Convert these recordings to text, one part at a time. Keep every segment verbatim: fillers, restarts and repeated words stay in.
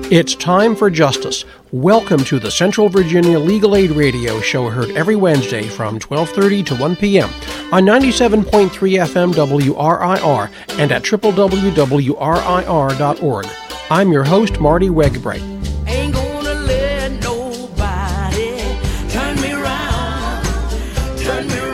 It's time for justice. Welcome to the Central Virginia Legal Aid Radio Show, heard every Wednesday from twelve thirty to one p.m. on ninety-seven point three F M W R I R and at w w w dot w r i r dot org. I'm your host, Marty Wegbright. Ain't gonna let nobody turn me around, turn me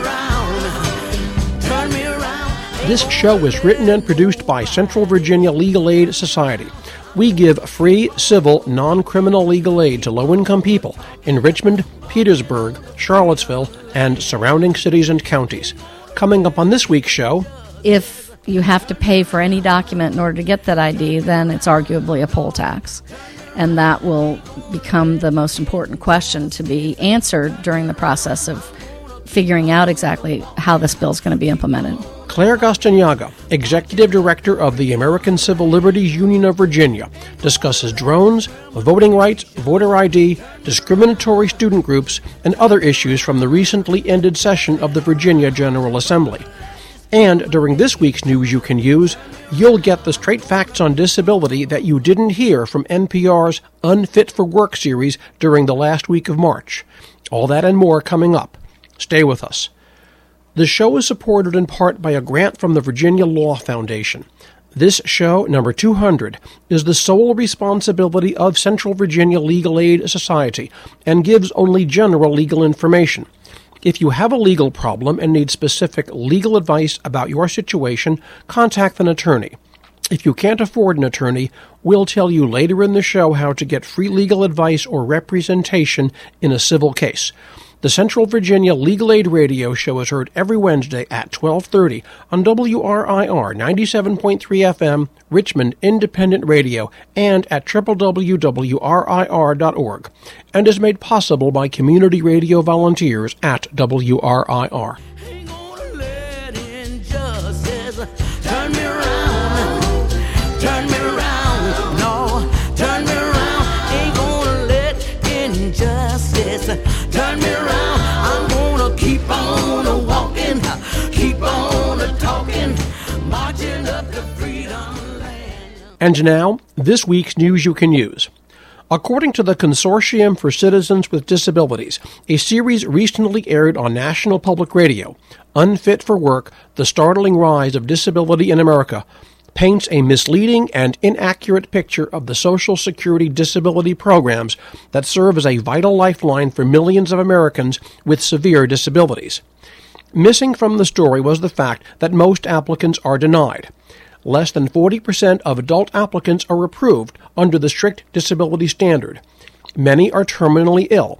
around, turn me around. This show is written and produced by Central Virginia Legal Aid Society. We give free, civil, non-criminal legal aid to low-income people in Richmond, Petersburg, Charlottesville, and surrounding cities and counties. Coming up on this week's show, if you have to pay for any document in order to get that I D, then it's arguably a poll tax. And that will become the most important question to be answered during the process of figuring out exactly how this bill is going to be implemented. Claire Gastignaglia, Executive Director of the American Civil Liberties Union of Virginia, discusses drones, voting rights, voter I D, discriminatory student groups, and other issues from the recently ended session of the Virginia General Assembly. And during this week's News You Can Use, you'll get the straight facts on disability that you didn't hear from N P R's Unfit for Work series during the last week of March. All that and more coming up. Stay with us. The show is supported in part by a grant from the Virginia Law Foundation. This show, number two hundred, is the sole responsibility of Central Virginia Legal Aid Society and gives only general legal information. If you have a legal problem and need specific legal advice about your situation, contact an attorney. If you can't afford an attorney, we'll tell you later in the show how to get free legal advice or representation in a civil case. The Central Virginia Legal Aid Radio Show is heard every Wednesday at twelve thirty on W R I R ninety-seven point three F M, Richmond Independent Radio, and at w w w dot w r i r dot org, and is made possible by community radio volunteers at W R I R. Ain't gonna let injustice turn me around, turn me around, no, turn me around. Ain't gonna let injustice turn me around. I'm gonna keep on walking, keep on talking, marching up to freedom land. And now, this week's News You Can Use. According to the Consortium for Citizens with Disabilities, a series recently aired on National Public Radio, Unfit for Work, The Startling Rise of Disability in America, paints a misleading and inaccurate picture of the Social Security disability programs that serve as a vital lifeline for millions of Americans with severe disabilities. Missing from the story was the fact that most applicants are denied. Less than forty percent of adult applicants are approved under the strict disability standard. Many are terminally ill.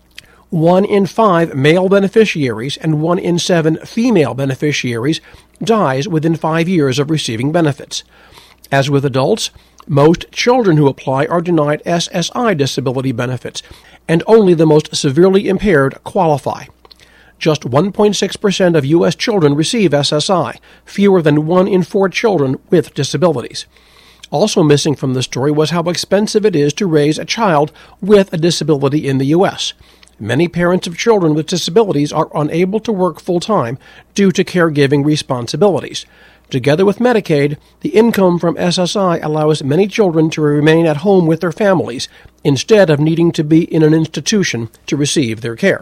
One in five male beneficiaries and one in seven female beneficiaries dies within five years of receiving benefits. As with adults, most children who apply are denied S S I disability benefits, and only the most severely impaired qualify. Just one point six percent of U S children receive S S I, fewer than one in four children with disabilities. Also missing from the story was how expensive it is to raise a child with a disability in the U S Many parents of children with disabilities are unable to work full-time due to caregiving responsibilities. Together with Medicaid, the income from S S I allows many children to remain at home with their families instead of needing to be in an institution to receive their care.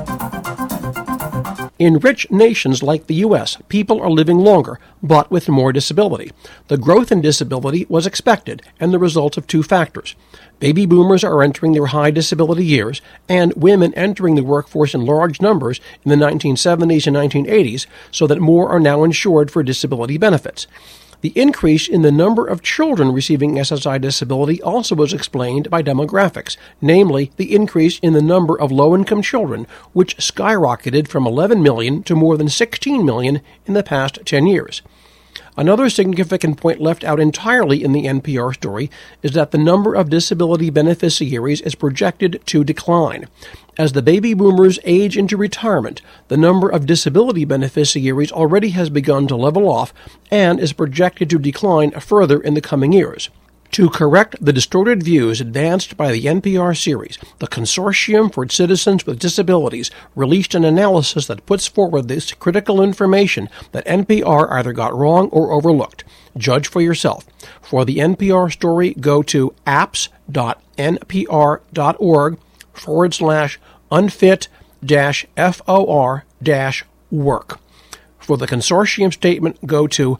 In rich nations like the U S, people are living longer, but with more disability. The growth in disability was expected and the result of two factors. Baby boomers are entering their high disability years, and women entering the workforce in large numbers in the nineteen seventies and nineteen eighties, so that more are now insured for disability benefits. The increase in the number of children receiving S S I disability also was explained by demographics, namely the increase in the number of low-income children, which skyrocketed from eleven million to more than sixteen million in the past ten years. Another significant point left out entirely in the N P R story is that the number of disability beneficiaries is projected to decline. As the baby boomers age into retirement, the number of disability beneficiaries already has begun to level off and is projected to decline further in the coming years. To correct the distorted views advanced by the N P R series, the Consortium for Citizens with Disabilities released an analysis that puts forward this critical information that N P R either got wrong or overlooked. Judge for yourself. For the N P R story, go to apps www.npr.org forward slash unfit dash FOR dash work. For the consortium statement, go to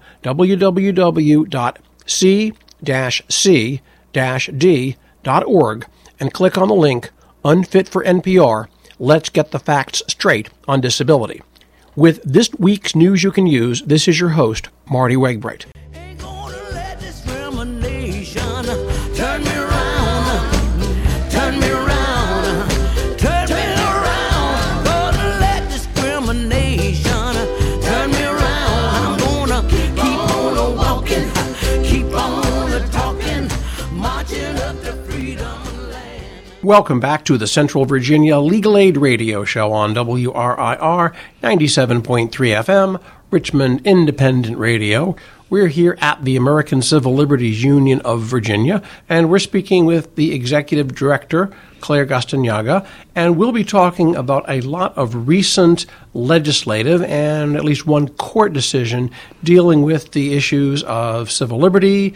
www.c-c-d.org and click on the link Unfit for N P R, Let's Get the Facts Straight on Disability. With this week's News You Can Use, this is your host, Marty Wegbright. Ain't gonna let discrimination turn me around, turn me around, turn me around. Gonna let discrimination turn me around. I'm gonna keep on walking, keep on talking, marching up to freedom land. Welcome back to the Central Virginia Legal Aid Radio Show on W R I R ninety-seven point three F M, Richmond Independent Radio. We're here at the American Civil Liberties Union of Virginia, and we're speaking with the Executive Director, Claire Gastineaga, and we'll be talking about a lot of recent legislative and at least one court decision dealing with the issues of civil liberty,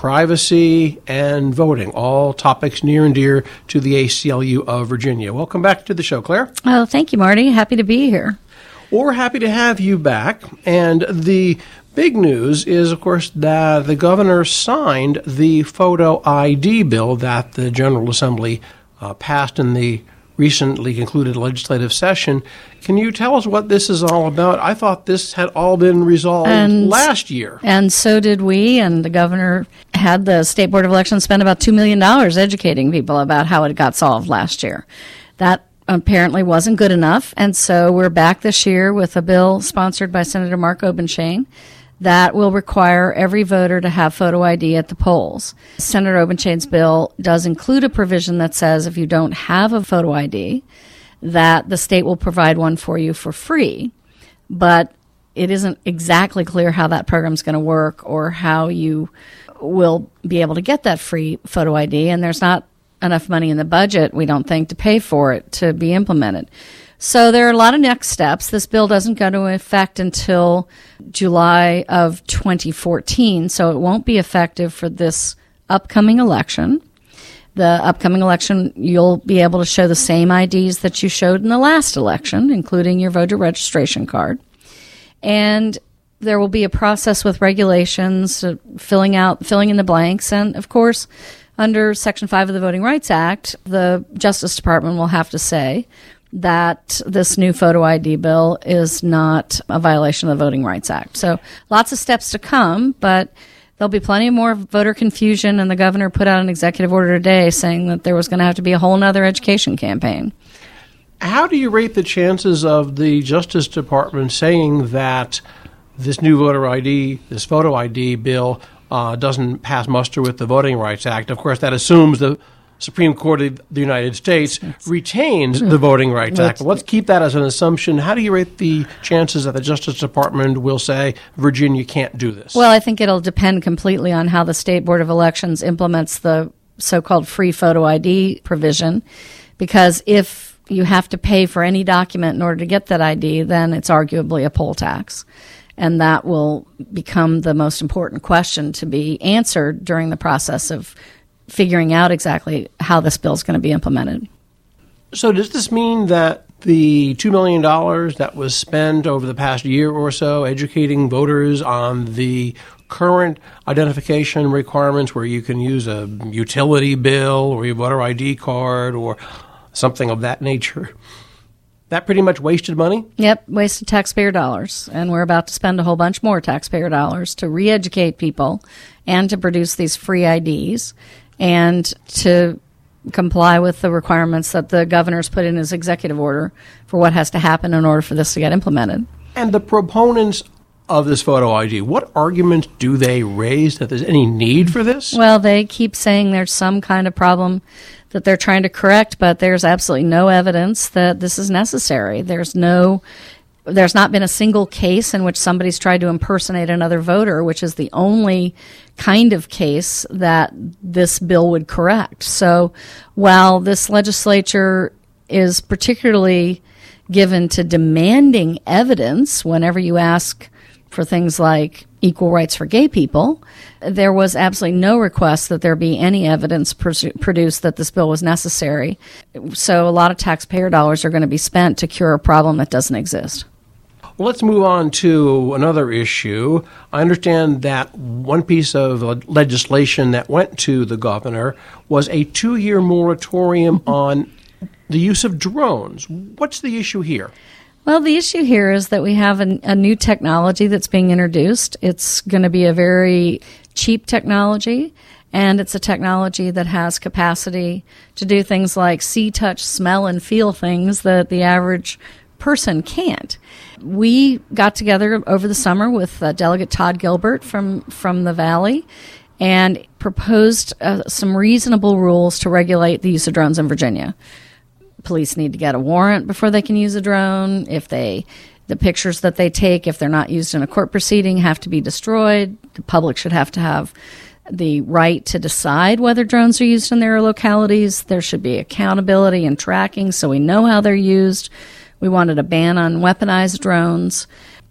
privacy, and voting, all topics near and dear to the A C L U of Virginia. Welcome back to the show, Claire. Oh, thank you, Marty. Happy to be here. We're happy to have you back. And the big news is, of course, that the governor signed the photo I D bill that the General Assembly uh, passed in the recently concluded legislative session. Can you tell us what this is all about? I thought this had all been resolved And- last year. And so did we, and the governor had the State Board of Elections spend about two million dollars educating people about how it got solved last year. That apparently wasn't good enough, and so we're back this year with a bill sponsored by Senator Mark Obenshain that will require every voter to have photo I D at the polls. Senator Obenshain's bill does include a provision that says if you don't have a photo I D, that the state will provide one for you for free, but it isn't exactly clear how that program's going to work or how you will be able to get that free photo I D, and there's not enough money in the budget, we don't think, to pay for it to be implemented. So there are a lot of next steps. This bill doesn't go into effect until July of twenty fourteen, so it won't be effective for this upcoming election. The upcoming election, you'll be able to show the same I Ds that you showed in the last election, including your voter registration card. And there will be a process with regulations, uh, filling out, filling in the blanks, and of course, under Section five of the Voting Rights Act, the Justice Department will have to say that this new photo I D bill is not a violation of the Voting Rights Act. So lots of steps to come, but there'll be plenty more voter confusion, and the governor put out an executive order today saying that there was going to have to be a whole other education campaign. How do you rate the chances of the Justice Department saying that this new voter I D, this photo I D bill, Uh, doesn't pass muster with the Voting Rights Act? Of course, that assumes the Supreme Court of the United States retains the Voting Rights Act. But let's keep that as an assumption. How do you rate the chances that the Justice Department will say Virginia can't do this? Well, I think it'll depend completely on how the State Board of Elections implements the so-called free photo I D provision, because if you have to pay for any document in order to get that I D, then it's arguably a poll tax. And that will become the most important question to be answered during the process of figuring out exactly how this bill is going to be implemented. So does this mean that the two million dollars that was spent over the past year or so educating voters on the current identification requirements, where you can use a utility bill or your voter I D card or something of that nature, that pretty much wasted money? Yep, wasted taxpayer dollars. And we're about to spend a whole bunch more taxpayer dollars to re-educate people and to produce these free I Ds and to comply with the requirements that the governor's put in his executive order for what has to happen in order for this to get implemented. And the proponents of this photo I D, what arguments do they raise that there's any need for this? Well, they keep saying there's some kind of problem that they're trying to correct, but there's absolutely no evidence that this is necessary. There's no, there's not been a single case in which somebody's tried to impersonate another voter, which is the only kind of case that this bill would correct. So while this legislature is particularly given to demanding evidence whenever you ask for things like equal rights for gay people, there was absolutely no request that there be any evidence pr- produced that this bill was necessary. So a lot of taxpayer dollars are going to be spent to cure a problem that doesn't exist. Well, let's move on to another issue. I understand that one piece of legislation that went to the governor was a two-year moratorium on the use of drones. What's the issue here? Well, the issue here is that we have a, a new technology that's being introduced. It's going to be a very cheap technology, and it's a technology that has capacity to do things like see, touch, smell, and feel things that the average person can't. We got together over the summer with uh, Delegate Todd Gilbert from, from the Valley and proposed uh, some reasonable rules to regulate the use of drones in Virginia. Police need to get a warrant before they can use a drone. If they, the pictures that they take, if they're not used in a court proceeding, have to be destroyed. The public should have to have the right to decide whether drones are used in their localities. There should be accountability and tracking so we know how they're used. We wanted a ban on weaponized drones.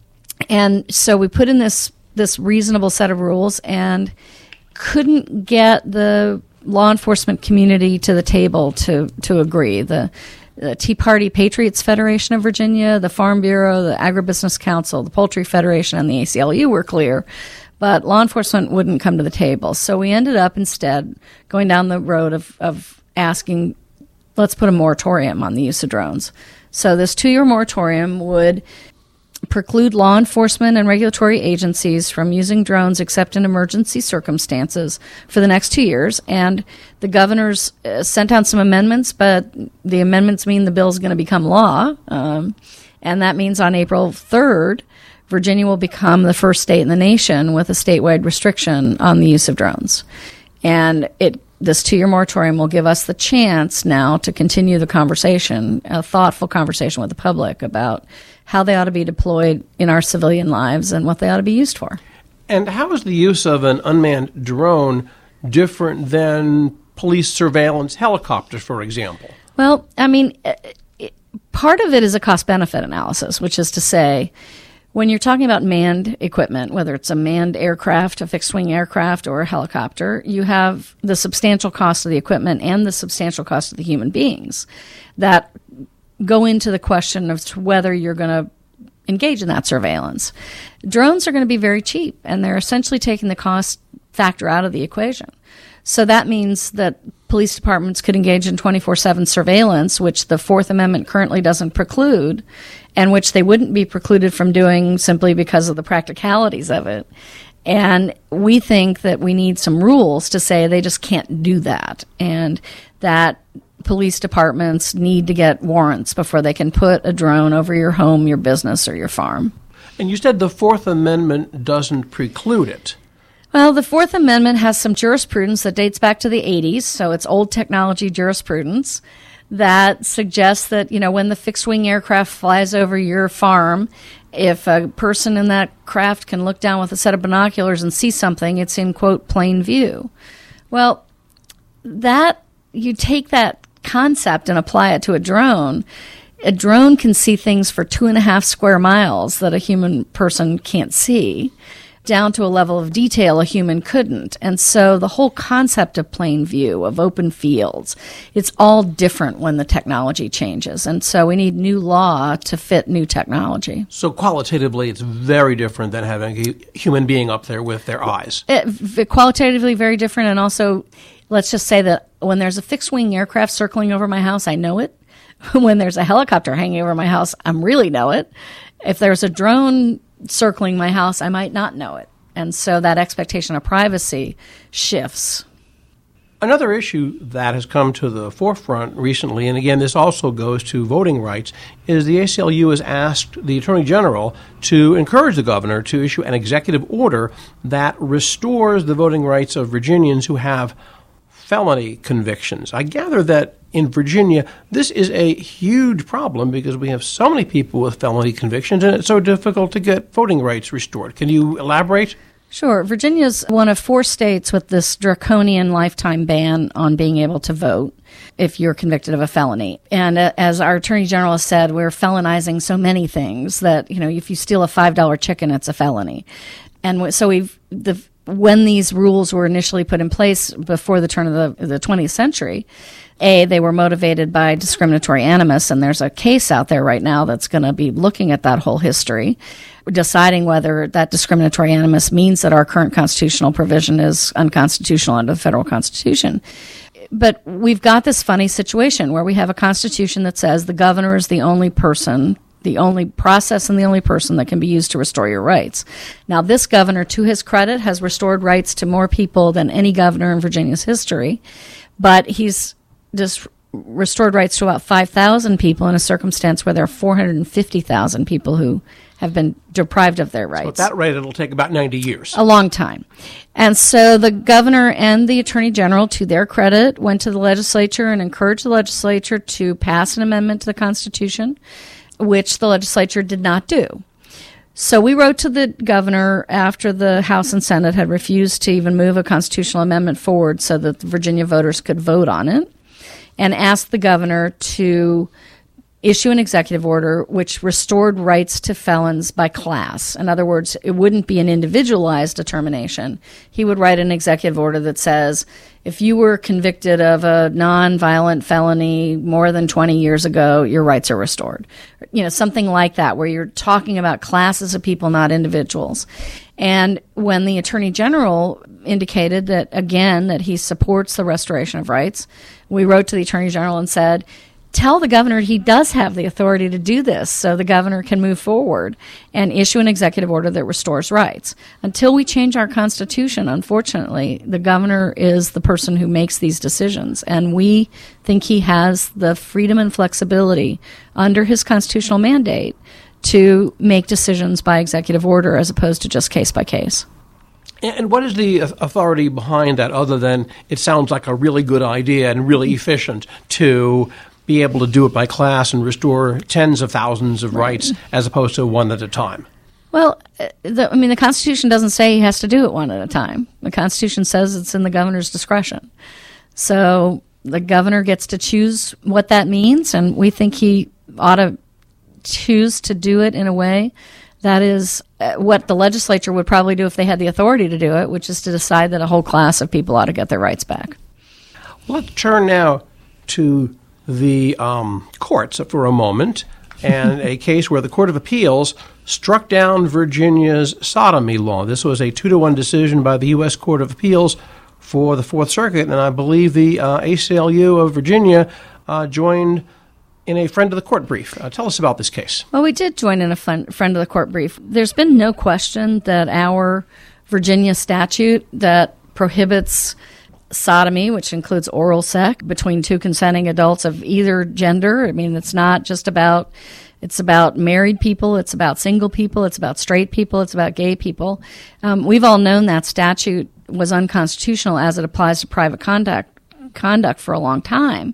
And so we put in this, this reasonable set of rules and couldn't get the law enforcement community to the table to, to agree. The, the Tea Party Patriots Federation of Virginia, the Farm Bureau, the Agribusiness Council, the Poultry Federation, and the A C L U were clear, but law enforcement wouldn't come to the table. So we ended up instead going down the road of, of asking, let's put a moratorium on the use of drones. So this two-year moratorium would preclude law enforcement and regulatory agencies from using drones except in emergency circumstances for the next two years. And the governor's uh, sent out some amendments, but the amendments mean the bill is going to become law. Um, and that means on April third, Virginia will become the first state in the nation with a statewide restriction on the use of drones. And it this two-year moratorium will give us the chance now to continue the conversation, a thoughtful conversation with the public about how they ought to be deployed in our civilian lives and what they ought to be used for. And how is the use of an unmanned drone different than police surveillance helicopters, for example? Well, I mean, part of it is a cost-benefit analysis, which is to say, when you're talking about manned equipment, whether it's a manned aircraft, a fixed-wing aircraft, or a helicopter, you have the substantial cost of the equipment and the substantial cost of the human beings that go into the question of whether you're going to engage in that surveillance. Drones are going to be very cheap, and they're essentially taking the cost factor out of the equation. So that means that police departments could engage in twenty-four seven surveillance, which the Fourth Amendment currently doesn't preclude, and which they wouldn't be precluded from doing simply because of the practicalities of it. And we think that we need some rules to say they just can't do that, and that police departments need to get warrants before they can put a drone over your home, your business, or your farm. And you said the Fourth Amendment doesn't preclude it. Well, the Fourth Amendment has some jurisprudence that dates back to the eighties, so it's old technology jurisprudence that suggests that, you know, when the fixed-wing aircraft flies over your farm, if a person in that craft can look down with a set of binoculars and see something, it's in, quote, plain view. Well, that, you take that concept and apply it to a drone. A drone can see things for two and a half square miles that a human person can't see, down to a level of detail a human couldn't. And so the whole concept of plain view, of open fields, it's all different when the technology changes. And so we need new law to fit new technology. So qualitatively, it's very different than having a human being up there with their eyes. It, qualitatively very different. And also, let's just say that when there's a fixed-wing aircraft circling over my house, I know it. When there's a helicopter hanging over my house, I really know it. If there's a drone circling my house, I might not know it. And so that expectation of privacy shifts. Another issue that has come to the forefront recently, and again, this also goes to voting rights, is the A C L U has asked the Attorney General to encourage the governor to issue an executive order that restores the voting rights of Virginians who have felony convictions. I gather that in Virginia, this is a huge problem because we have so many people with felony convictions and it's so difficult to get voting rights restored. Can you elaborate? Sure. Virginia's one of four states with this draconian lifetime ban on being able to vote if you're convicted of a felony. And uh, as our Attorney General has said, we're felonizing so many things that, you know, if you steal a five dollar chicken, it's a felony. And so we've the when these rules were initially put in place before the turn of the, the twentieth century, A, they were motivated by discriminatory animus, and there's a case out there right now that's going to be looking at that whole history, deciding whether that discriminatory animus means that our current constitutional provision is unconstitutional under the federal Constitution. But we've got this funny situation where we have a Constitution that says the governor is the only person, the only process and the only person that can be used to restore your rights. Now, this governor, to his credit, has restored rights to more people than any governor in Virginia's history, but he's just restored rights to about five thousand people in a circumstance where there are four hundred fifty thousand people who have been deprived of their rights. So at that rate, it'll take about ninety years. A long time. And so the governor and the attorney general, to their credit, went to the legislature and encouraged the legislature to pass an amendment to the Constitution, which the legislature did not do. So we wrote to the governor after the House and Senate had refused to even move a constitutional amendment forward so that the Virginia voters could vote on it, and asked the governor to issue an executive order which restored rights to felons by class. In other words, it wouldn't be an individualized determination. He would write an executive order that says, if you were convicted of a nonviolent felony more than twenty years ago, your rights are restored. You know, something like that, where you're talking about classes of people, not individuals. And when the Attorney General indicated that, again, that he supports the restoration of rights, we wrote to the Attorney General and said, tell the governor he does have the authority to do this so the governor can move forward and issue an executive order that restores rights. Until we change our Constitution, unfortunately, the governor is the person who makes these decisions, and we think he has the freedom and flexibility under his constitutional mandate to make decisions by executive order as opposed to just case by case. And what is the authority behind that, other than it sounds like a really good idea and really efficient to be able to do it by class and restore tens of thousands of rights as opposed to one at a time? Well, the, I mean, the Constitution doesn't say he has to do it one at a time. The Constitution says it's in the governor's discretion. So the governor gets to choose what that means, and we think he ought to choose to do it in a way that is what the legislature would probably do if they had the authority to do it, which is to decide that a whole class of people ought to get their rights back. Well, let's turn now to the um, courts for a moment, and a case where the Court of Appeals struck down Virginia's sodomy law. This was a two to one decision by the U S Court of Appeals for the Fourth Circuit, and I believe the uh, A C L U of Virginia uh, joined in a friend of the court brief. Uh, tell us about this case. Well, we did join in a fun, friend of the court brief. There's been no question that our Virginia statute that prohibits sodomy, which includes oral sex between two consenting adults of either gender. I mean, it's not just about, it's about married people, it's about single people, it's about straight people, it's about gay people. Um, we've all known that statute was unconstitutional as it applies to private conduct, conduct for a long time.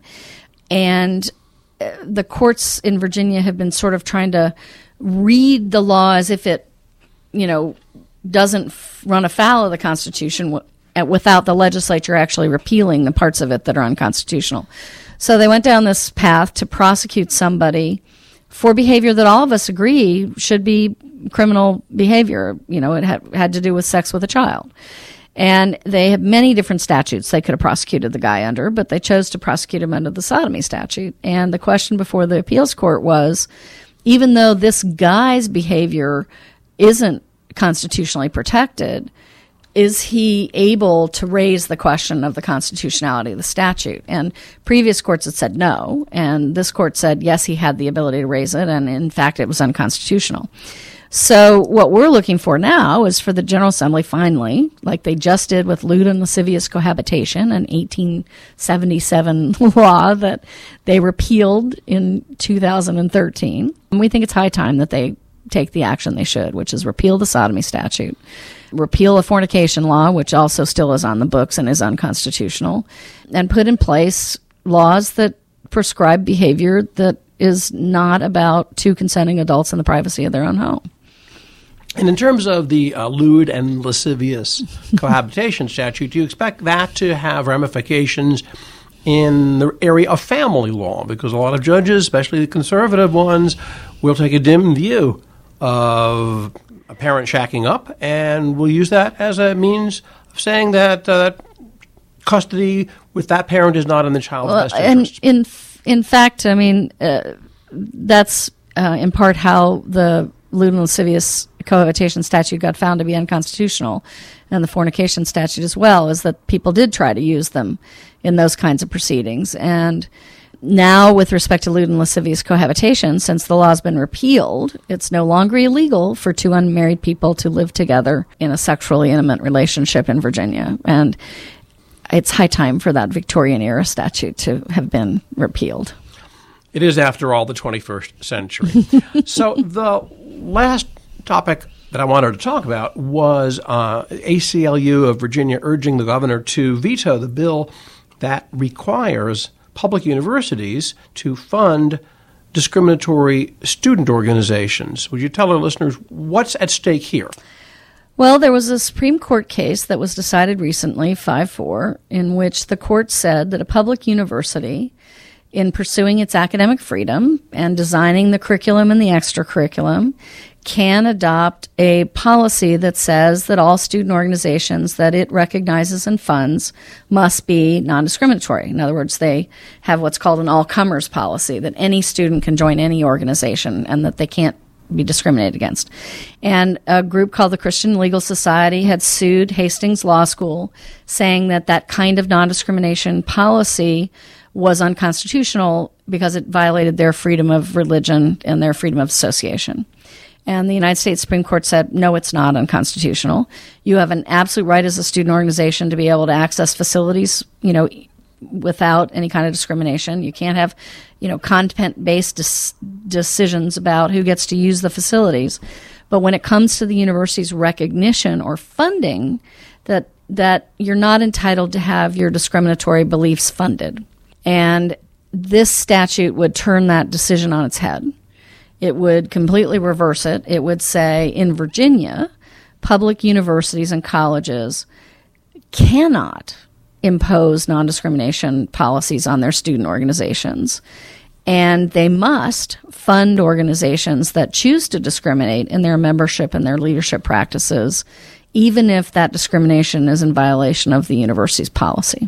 And the courts in Virginia have been sort of trying to read the law as if it, you know, doesn't run afoul of the Constitution without the legislature actually repealing the parts of it that are unconstitutional. So they went down this path to prosecute somebody for behavior that all of us agree should be criminal behavior. You know, it had, had to do with sex with a child. And they have many different statutes they could have prosecuted the guy under, but they chose to prosecute him under the sodomy statute. And the question before the appeals court was, even though this guy's behavior isn't constitutionally protected, is he able to raise the question of the constitutionality of the statute? And previous courts had said no, and this court said yes, he had the ability to raise it, and in fact it was unconstitutional. So what we're looking for now is for the General Assembly finally, like they just did with lewd and lascivious cohabitation, an eighteen seventy-seven law that they repealed in two thousand thirteen. And we think it's high time that they take the action they should, which is repeal the sodomy statute, repeal a fornication law, which also still is on the books and is unconstitutional, and put in place laws that prescribe behavior that is not about two consenting adults in the privacy of their own home. And in terms of the uh, lewd and lascivious cohabitation statute, do you expect that to have ramifications in the area of family law? Because a lot of judges, especially the conservative ones, will take a dim view of a parent shacking up and will use that as a means of saying that uh, custody with that parent is not in the child's well, best interest. And in, in fact, I mean, uh, that's uh, in part how the lewd and lascivious cohabitation statute got found to be unconstitutional, and the fornication statute as well, is that people did try to use them in those kinds of proceedings. And now, with respect to lewd and lascivious cohabitation, since the law has been repealed, it's no longer illegal for two unmarried people to live together in a sexually intimate relationship in Virginia. And it's high time for that Victorian-era statute to have been repealed. It is, after all, the twenty-first century. So the last topic that I wanted to talk about was uh, A C L U of Virginia urging the governor to veto the bill that requires public universities to fund discriminatory student organizations. Would you tell our listeners what's at stake here? Well, there was a Supreme Court case that was decided recently, five four, in which the court said that a public university, in pursuing its academic freedom and designing the curriculum and the extracurriculum, can adopt a policy that says that all student organizations that it recognizes and funds must be non-discriminatory. In other words, they have what's called an all-comers policy, that any student can join any organization and that they can't be discriminated against. And a group called the Christian Legal Society had sued Hastings Law School, saying that that kind of non-discrimination policy was unconstitutional because it violated their freedom of religion and their freedom of association. And the United States Supreme Court said, no, it's not unconstitutional. You have an absolute right as a student organization to be able to access facilities, you know, without any kind of discrimination. You can't have, you know, content-based dis- decisions about who gets to use the facilities. But when it comes to the university's recognition or funding, that that you're not entitled to have your discriminatory beliefs funded. And this statute would turn that decision on its head. It would completely reverse it. It would say, in Virginia, public universities and colleges cannot impose non-discrimination policies on their student organizations, and they must fund organizations that choose to discriminate in their membership and their leadership practices, even if that discrimination is in violation of the university's policy.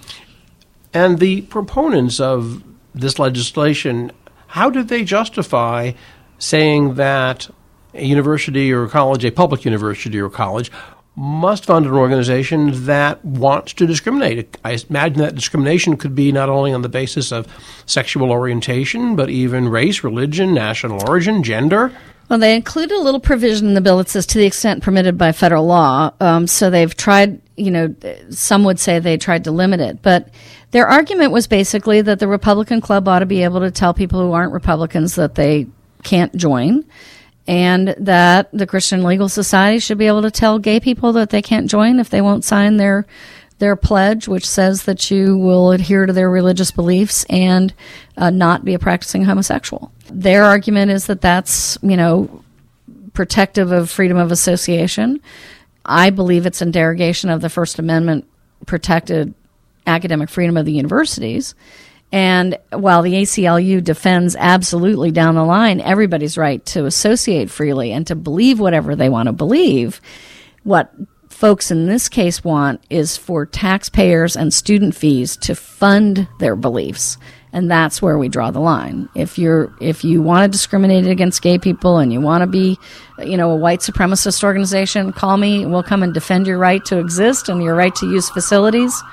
And the proponents of this legislation, how do they justify saying that a university or a college, a public university or college, must fund an organization that wants to discriminate? I imagine that discrimination could be not only on the basis of sexual orientation, but even race, religion, national origin, gender. Well, they include a little provision in the bill that says to the extent permitted by federal law. Um, so they've tried, you know, some would say they tried to limit it. But their argument was basically that the Republican Club ought to be able to tell people who aren't Republicans that they can't join, and that the Christian Legal Society should be able to tell gay people that they can't join if they won't sign their their pledge, which says that you will adhere to their religious beliefs and uh, not be a practicing homosexual. Their argument is that that's, you know, protective of freedom of association. I believe it's in derogation of the First Amendment protected academic freedom of the universities. And while the A C L U defends absolutely down the line everybody's right to associate freely and to believe whatever they want to believe, what folks in this case want is for taxpayers and student fees to fund their beliefs. And that's where we draw the line. If you're if you want to discriminate against gay people and you want to be, you know, a white supremacist organization, call me. We'll come and defend your right to exist and your right to use facilities,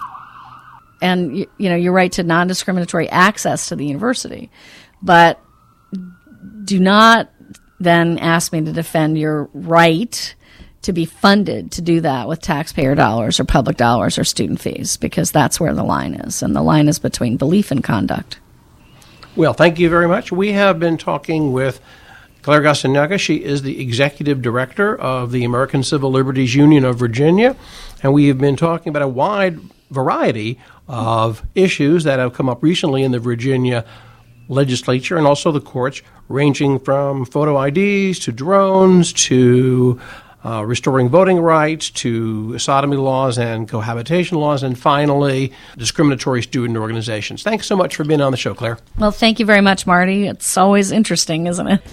and you, you know, your right to non-discriminatory access to the university. But do not then ask me to defend your right to be funded to do that with taxpayer dollars or public dollars or student fees, because that's where the line is, and the line is between belief and conduct. Well, thank you very much. We have been talking with Claire Gassanaga. She is the Executive Director of the American Civil Liberties Union of Virginia, and we have been talking about a wide variety of issues that have come up recently in the Virginia legislature and also the courts, ranging from photo I Ds to drones to uh, restoring voting rights to sodomy laws and cohabitation laws, and finally, discriminatory student organizations. Thanks so much for being on the show, Claire. Well, thank you very much, Marty. It's always interesting, isn't it?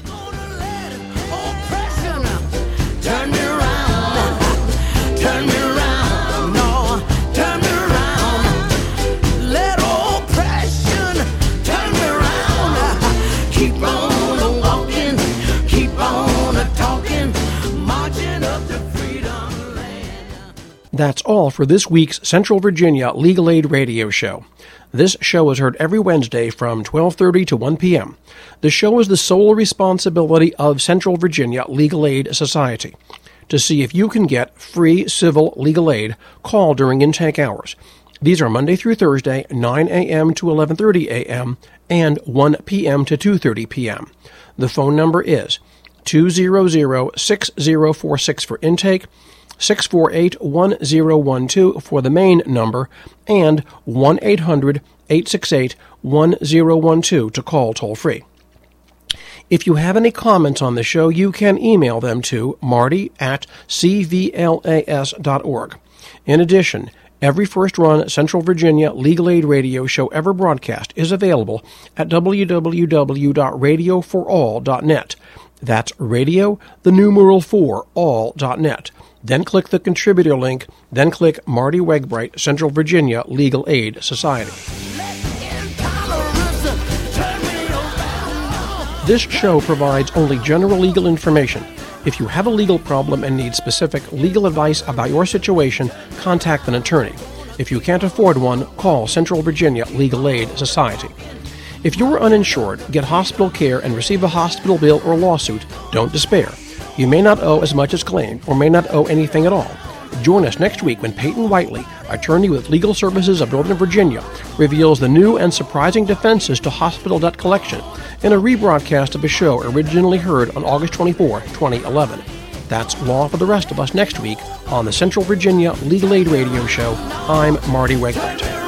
That's all for this week's Central Virginia Legal Aid Radio Show. This show is heard every Wednesday from twelve thirty to one p.m. The show is the sole responsibility of Central Virginia Legal Aid Society. To see if you can get free civil legal aid, call during intake hours. These are Monday through Thursday, nine a.m. to eleven thirty a.m. and one p.m. to two thirty p.m. The phone number is two hundred, six oh four six for intake, six four eight, one oh one two for the main number, and one eight hundred, eight six eight, one oh one two to call toll-free. If you have any comments on the show, you can email them to marty at c v l a s dot org. In addition, every first-run Central Virginia Legal Aid radio show ever broadcast is available at w w w dot radio for all dot net. That's radio, the numeral four, all dot net. Then click the contributor link, then click Marty Wegbright, Central Virginia Legal Aid Society. This show provides only general legal information. If you have a legal problem and need specific legal advice about your situation, contact an attorney. If you can't afford one, call Central Virginia Legal Aid Society. If you are uninsured, get hospital care and receive a hospital bill or lawsuit, don't despair. You may not owe as much as claimed, or may not owe anything at all. Join us next week when Peyton Whiteley, attorney with Legal Services of Northern Virginia, reveals the new and surprising defenses to hospital debt collection in a rebroadcast of a show originally heard on August twenty-fourth, twenty eleven. That's law for the rest of us next week on the Central Virginia Legal Aid Radio Show. I'm Marty Wegbright.